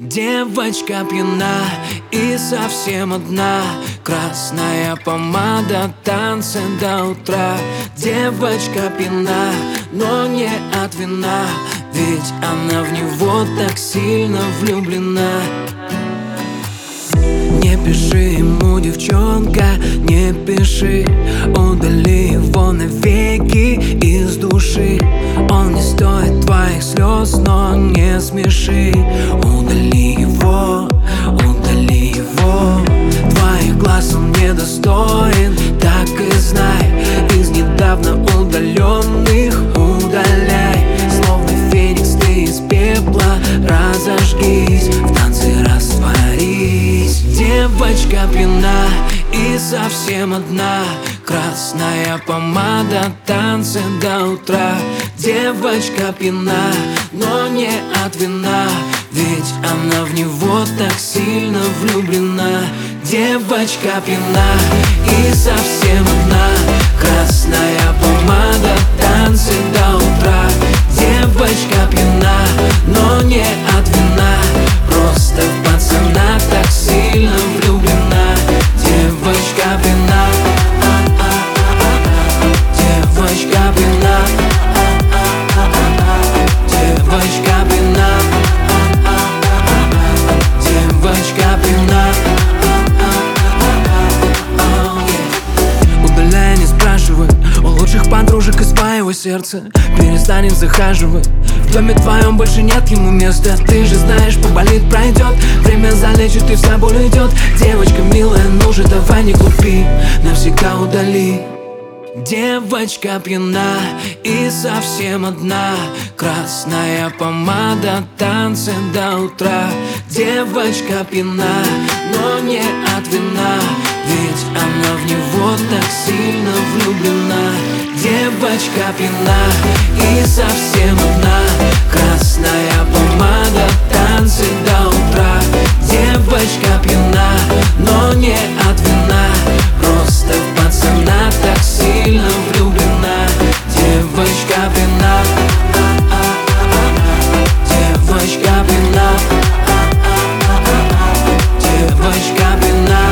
Девочка пьяна и совсем одна, красная помада, танцы до утра. Девочка пьяна, но не от вина, ведь она в него так сильно влюблена. Не пиши ему, девчонка, не пиши, удали его навеки из души. Он не стоит твоих слез, но не смеши. Удали его, удали его. Твоих глаз он недостоин, так и знай. Из недавно удаленных удаляй. Словно феникс ты из пепла разожгись, в танце растворись. Девочка пьяна и совсем одна, красная помада, танцы до утра. Девочка пьяна, но не от вина, ведь она в него так сильно влюблена. Девочка пьяна и совсем одна, красная помада, танцы до утра. Девочка пьяна, но не от вина, просто в пацана так сильно влюблена. Девочка пьяна, девочка пьяна, девочка пьяна, девочка пьяна. Удаляй, не спрашивай у лучших подружек из твоего сердца. Перестанет захаживать, в доме твоем больше нет ему места. Ты же знаешь, поболит, пройдет, время залечит и вся боль уйдет. Девочка милая, ну же давай не глупи, навсегда удали. Девочка пьяна и совсем одна, красная помада, танцы до утра. Девочка пьяна, но не от вина, ведь она в него так сильно влюблена. Девочка пьяна и совсем одна, красная помада, танцы до утра. Девочка пьяна, но не от вина, просто в пацана так сильно влюблена. Девочка пьяна, девочка пьяна, девочка пьяна,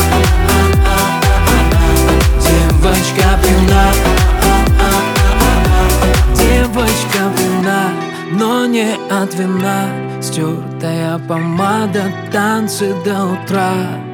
девочка пьяна. Девочка пьяна, но не от вина, стертая помада, танцы до утра.